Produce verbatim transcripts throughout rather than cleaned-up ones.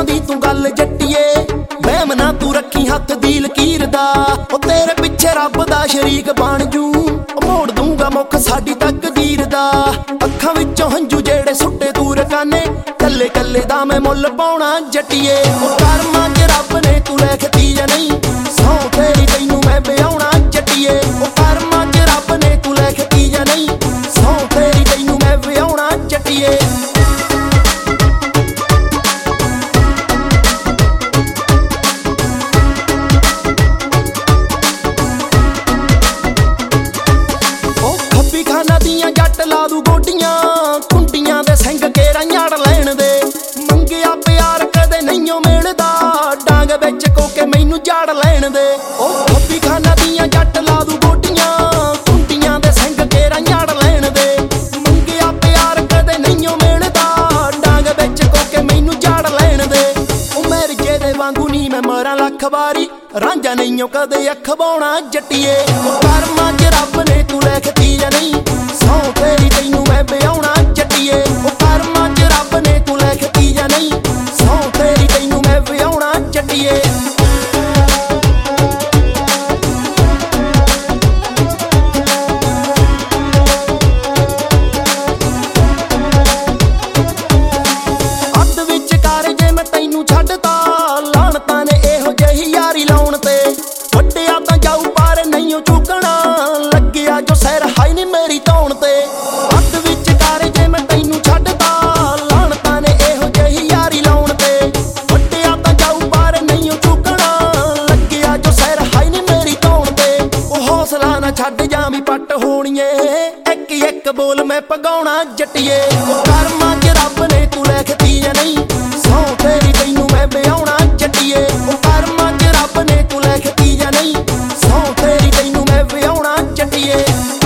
ਸਮਝਦੀ ਤੂੰ ਗੱਲ ਜੱਟੀਏ, ਵਹਿਮ ਨਾ ਤੂੰ ਰੱਖੀ ਹੱਥ ਦੀ ਲਕੀਰ ਦਾ। ਉਹ ਤੇਰੇ ਪਿੱਛੇ ਰੱਬ ਦਾ ਸ਼ਰੀਕ ਬਣ ਜੂ, ਮੋੜ ਦੂੰਗਾ ਮੁੱਖ ਸਾਡੀ ਤਕਦੀਰ ਦਾ। ਅੱਖਾਂ ਵਿੱਚੋਂ ਹੰਝੂ ਜਿਹੜੇ ਸੁੱਟੇ ਤੂੰ ਰਕਾਨੇ, ਕੱਲੇ ਕੱਲੇ ਦਾ ਮੈਂ ਮੁੱਲ ਪਾਉਣਾ ਜੱਟੀਏ। ਉਹ ਕਰਮਾਂ 'ਚ ਰੱਬ ਨੇ ਤੂੰ ਲਿਖਤੀ ਜਾਂ ਨਹੀਂ, ਸੌ ਤੇਰੀ ਤੈਨੂੰ ਮੈਂ ਵਿਆਹੁਣਾ ਜੱਟੀਏ। ਉਹ ਕਰਮਾਂ 'ਚ ਰੱਬ ਨੇ ਤੂੰ ਲਿਖਤੀ ਜਾਂ ਨਹੀਂ, ਸੌ ਤੇਰੀ ਤੈਨੂੰ ਮੈਂ ਵਿਆਹੁਣਾ ਜੱਟੀਏ। ਜੱਟ ਲਾ ਦੂ ਗੋਡੀਆਂ ਕੁੰਡੀਆਂ ਦੇ ਸਿੰਘ ਕੇਰਾ ਝਾੜ ਲੈਣ ਦੇ, ਮੰਗਿਆ ਪਿਆਰ ਕਦੇ ਨਹੀਂਓ ਮਿਲਦਾ, ਡਾਂਗ ਵਿੱਚ ਕੋਕੇ ਮੈਨੂੰ ਝਾੜ ਲੈਣ ਦੇ। ਉਹ ਖੱਬੀ ਖਾਨਾ ਦੀਆਂ ਜੱਟ ਲਾ ਦੂ ਗੋਡੀਆਂ ਕੁੰਡੀਆਂ ਦੇ ਸਿੰਘ ਕੇਰਾ ਝਾੜ ਲੈਣ ਦੇ, ਮੰਗਿਆ ਪਿਆਰ ਕਦੇ ਨਹੀਂਓ ਮਿਲਦਾ, ਡਾਂਗ ਵਿੱਚ ਕੋਕੇ ਮੈਨੂੰ ਝਾੜ ਲੈਣ ਦੇ। ਉਹ ਮੇਰੇ ਜਿਹਦੇ ਵਾਂਗੂ ਨੀ ਮੈਂ ਮਰਾਂ ਲੱਖ ਵਾਰੀ, ਰਾਂਝਾ ਨਹੀਂਓ ਕਦੇ ਅੱਖ ਬਾਉਣਾ ਜੱਟੀਏ। ਉਹ ਕਰਮਾਂ 'ਚ ਰੱਬ ਨੇ ਤੂੰ ਲਿਖਤੀ ਜਾਂ ਨਹੀਂ, ਸੌ ਤੇਰੀ ਤੈਨੂੰ ਮੈਂ ਵਿਆਹੁਣਾ ਜੱਟੀਏ। ਉਹ ਕਰਮਾਂ 'ਚ ਰੱਬ ਨੇ ਤੂੰ ਲਿਖਤੀ ਜਾਂ ਨਹੀਂ, ਸੌ ਤੇਰੀ ਤੈਨੂੰ ਮੈਂ ਵਿਆਹੁਣਾ ਜੱਟੀਏ। ਅੱਧ ਵਿੱਚ ਕਰ ਜੇ ਮੈਂ ਤੈਨੂੰ ਛੱਡਤਾ, ਲਾਹਣਤਾਂ ਨੇ ਇਹੋ ਜਿਹੀ ਯਾਰੀ ਲਾਉਣ ਤੇ, ਵੱਡਿਆ ਤਾਂ ਜਾਊ ਪਰ ਨਹੀਂਓ ਚੁੱਕਣਾ, ਲੱਗਿਆ ਜੋ ਸਿਰ ਹਾਈ ਨੀ ਮੇਰੀ ਧੌਣ ਤੇ। ਅੱਧ ਵਿੱਚ ਕਰ ਜੇ ਮੈਂ ਤੈਨੂੰ ਛੱਡਤਾ, ਲਾਹਣਤਾਂ ਨੇ ਇਹੋ ਜਿਹੀ ਯਾਰੀ ਲਾਉਣ ਤੇ, ਵੱਡਿਆ ਤਾਂ ਜਾਊ ਪਰ ਨਹੀਂਓ ਚੁੱਕਣਾ, ਲੱਗਿਆ ਜੋ ਸਿਰ ਹਾਈ ਨੀ ਮੇਰੀ ਧੌਣ ਤੇ। ਉਹ ਹੌਸਲਾ ਨਾ ਛੱਡ ਜਾਵੀਂ ਪੱਟ ਹੋਣੀਏ, ਇੱਕ ਇੱਕ ਬੋਲ ਮੈਂ ਪਗਾਉਣਾ ਜੱਟੀਏ। ਉਹ ਕਰਮਾਂ 'ਚ ਰੱਬ ਨੇ ਤੂੰ ਲਿਖਤੀ ਜਾਂ ਨਹੀਂ, ਸੌ ਤੇਰੀ ਤੈਨੂੰ ਮੈਂ ਵਿਆਹੁਣਾ ਜੱਟੀਏ। ਉਹ ਕਰਮਾਂ 'ਚ ਰੱਬ ਨੇ ਤੂੰ ਲਿਖਤੀ ਜਾਂ ਨਹੀਂ, ਸੌ ਤੇਰੀ ਤੈਨੂੰ ਮੈਂ ਵਿਆਹੁਣਾ ਜੱਟੀਏ।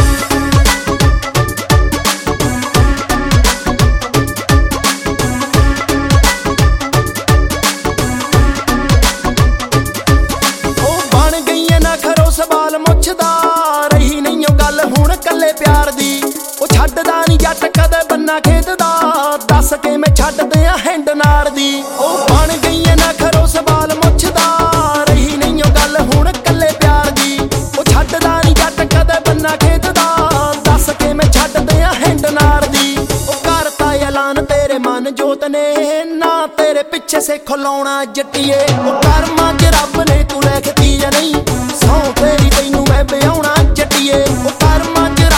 ਸਵਾਲ ਮੁੱਛਦਾ ਰਹੀ ਨਹੀਂਓ ਗੱਲ ਹੁਣ ਕੱਲੇ ਪਿਆਰ ਦੀ, ਉਹ ਛੱਡਦਾ ਨੀ ਜੱਟ ਕਦੇ ਬੰਨਾ ਖੇਤ ਦਾ, ਦੱਸ ਕੇ ਮੈਂ ਛੱਡ ਦਿਆਂ ਹੈਂਡ ਨਾਰ ਦੀ। ਉਹ ਬਣ ਗਈ ਨਾ ਖਰੋ ਸਵਾਲ ਮੁੱਛਦਾ ਰਹੀ ਨਹੀਂਓ ਗੱਲ ਹੁਣ ਕੱਲੇ ਪਿਆਰ ਦੀ, ਉਹ ਛੱਡਦਾ ਨੀ ਜੱਟ ਕਦੇ ਬੰਨਾ ਖੇਤ ਦਾ, ਦੱਸ ਕੇ ਮੈਂ ਛੱਡ ਦਿਆਂ ਹੈਂਡ ਨਾਰ ਦੀ। ਉਹ ਕਰਤਾ ਐਲਾਨ ਤੇਰੇ ਮਨ ਜੋਤ ਨੇ, ਨਾ ਤੇਰੇ ਪਿੱਛੇ ਸਿੱਖ ਲਾਉਣਾ ਜੱਟੀਏ। ਉਹ ਕਰਮਾਂ 'ਚ ਰੱਬ ਨੇ ਤੂੰ ਲਿਖਤੀ ਜਾਂ ਨਹੀਂ, ਸੌ ਤੇਰੀ ਤੈਨੂੰ ਮੈਂ ਵਿਆਹੁਣਾ ਜੱਟੀਏ। ਉਹ ਕਰਮਾਂ 'ਚ